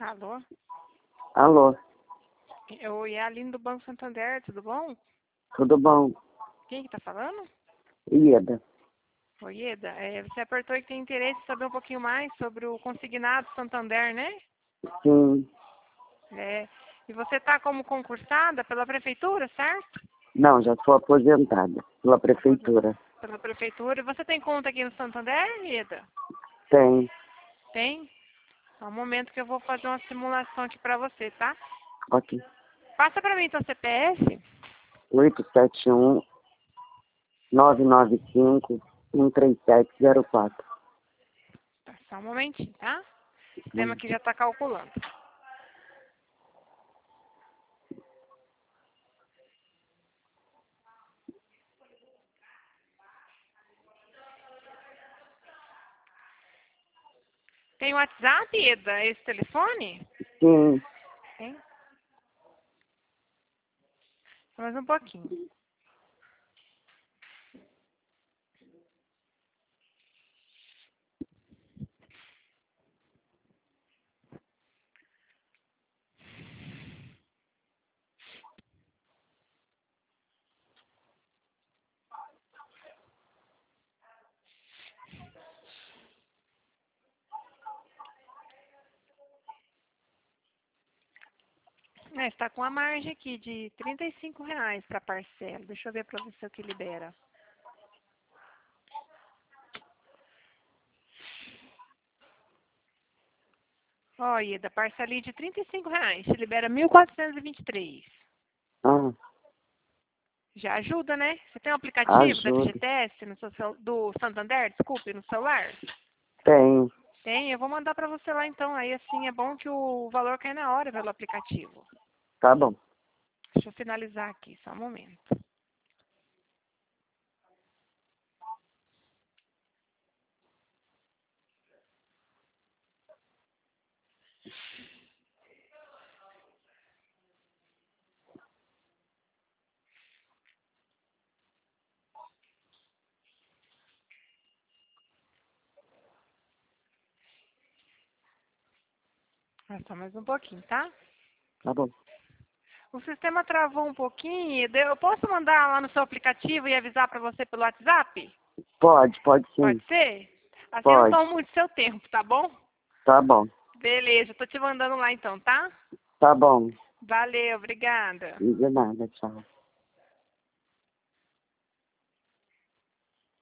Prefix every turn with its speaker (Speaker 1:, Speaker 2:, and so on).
Speaker 1: Alô?
Speaker 2: Alô,
Speaker 1: Oi, é a Aline do Banco Santander, tudo bom?
Speaker 2: tudo bom?
Speaker 1: Quem que tá falando?
Speaker 2: Ieda.
Speaker 1: Oi, Eda. Você apertou e tem interesse em saber um pouquinho mais sobre o consignado Santander, né?
Speaker 2: Sim.
Speaker 1: E você tá como concursada pela prefeitura, certo?
Speaker 2: Não, já sou aposentada pela prefeitura.
Speaker 1: Pela prefeitura. E você tem conta aqui no Santander, Eda?
Speaker 2: Tem.
Speaker 1: Tem? Só um momento que eu vou fazer uma simulação aqui pra você, tá?
Speaker 2: Ok.
Speaker 1: Passa pra mim seu CPF.
Speaker 2: 871-995-13704.
Speaker 1: Tá, só um momentinho, tá? O sistema aqui já tá calculando. Tem WhatsApp, Eda? Esse telefone?
Speaker 2: Sim.
Speaker 1: Tem? Mais um pouquinho. Está com a margem aqui de R$ 35 para parcela. Deixa eu ver para você o que libera. Olha, da parcelinha de R$ 35, te libera 1.423.
Speaker 2: Ah,
Speaker 1: Já ajuda, né? Você tem um aplicativo da
Speaker 2: ajuda.
Speaker 1: FGTS do Santander, desculpe, no celular?
Speaker 2: Tem.
Speaker 1: Tem, eu vou mandar para você lá então. Aí assim é bom que o valor cai na hora pelo aplicativo.
Speaker 2: Tá bom.
Speaker 1: Deixa eu finalizar aqui, só um momento. Só mais um pouquinho, tá?
Speaker 2: Tá bom.
Speaker 1: O sistema travou um pouquinho. Eu posso mandar lá no seu aplicativo e avisar para você pelo WhatsApp?
Speaker 2: Pode
Speaker 1: Pode
Speaker 2: sim.
Speaker 1: ser? Assim eu não
Speaker 2: Pode.
Speaker 1: tomo muito seu tempo, tá bom?
Speaker 2: Tá bom.
Speaker 1: Beleza, tô te mandando lá então, tá?
Speaker 2: Tá bom.
Speaker 1: Valeu, obrigada.
Speaker 2: De nada, tchau.